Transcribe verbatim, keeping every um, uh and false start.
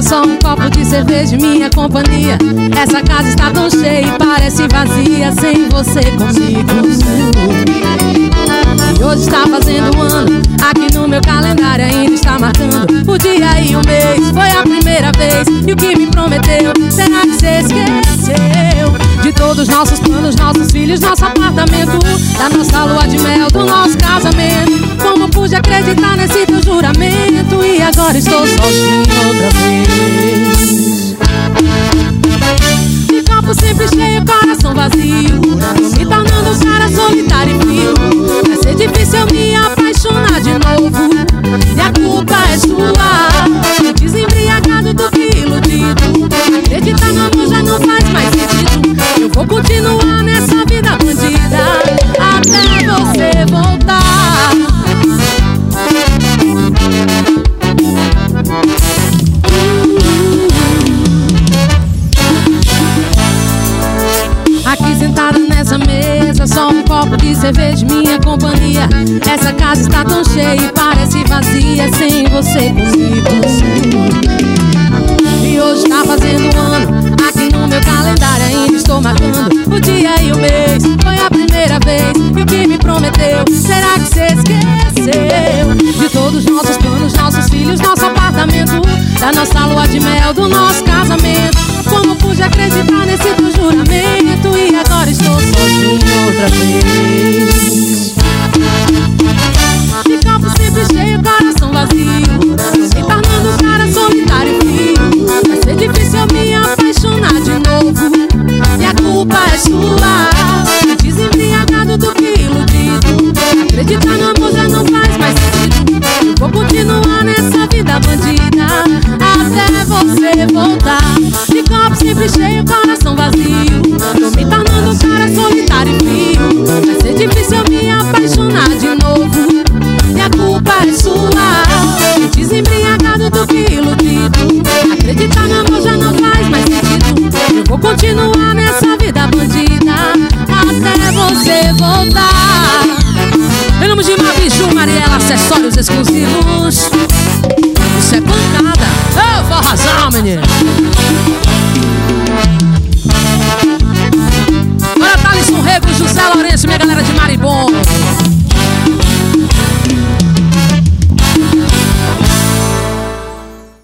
Só um copo de cerveja e minha companhia. Essa casa está tão cheia e parece vazia sem você comigo. E hoje está fazendo um ano, aqui no meu calendário ainda está marcando o dia e o mês. Foi a primeira vez e o que me prometeu, será que você esqueceu? De todos os nossos planos, nossos filhos, nosso apartamento, da nossa lua de mel, do nosso casamento. Como pude acreditar nesse teu juramento e agora estou sozinho outra vez. De copo sempre cheio, coração vazio, me tornando um cara solitário e frio. Vai ser difícil eu me apaixonar de novo e a culpa é sua. Desembriagado do que iludido, acreditar no amor já não faz mais sentido. Eu vou continuar nessa vida bandida até você voltar. Aqui sentada nessa mesa, só um copo de cerveja, minha companhia. Essa casa está tão cheia e parece vazia sem você comigo. E hoje está fazendo um ano, aqui no meu calendário ainda estou marcando o dia e o mês. Foi a primeira vez e o que me prometeu, será que você esqueceu? De todos os nossos planos, nossos filhos, nosso apartamento, da nossa lua de mel, do nosso casamento. Como pude acreditar nesse teu juramento e agora estou sozinho outra vez. De copo sempre cheio, coração vazio, me tornando um cara solitário e frio. Vai ser difícil eu me apaixonar de novo e a culpa é sua. Desembriagado do que iludido, acreditar no amor já não faz mais sentido. Eu vou continuar nessa vida bandida até você voltar. De copo sempre cheio, coração vazio, tô me tornando um cara solitário e frio. Vai ser difícil eu me apaixonar de novo e a culpa é sua. Desembriagado do que iludido, acreditar no amor já não faz mais sentido. Eu vou continuar nessa vida bandida até você voltar. Em nome de Mabiju, Mariela, acessórios exclusivos. Isso é pancada. Ô, forrazão, menino.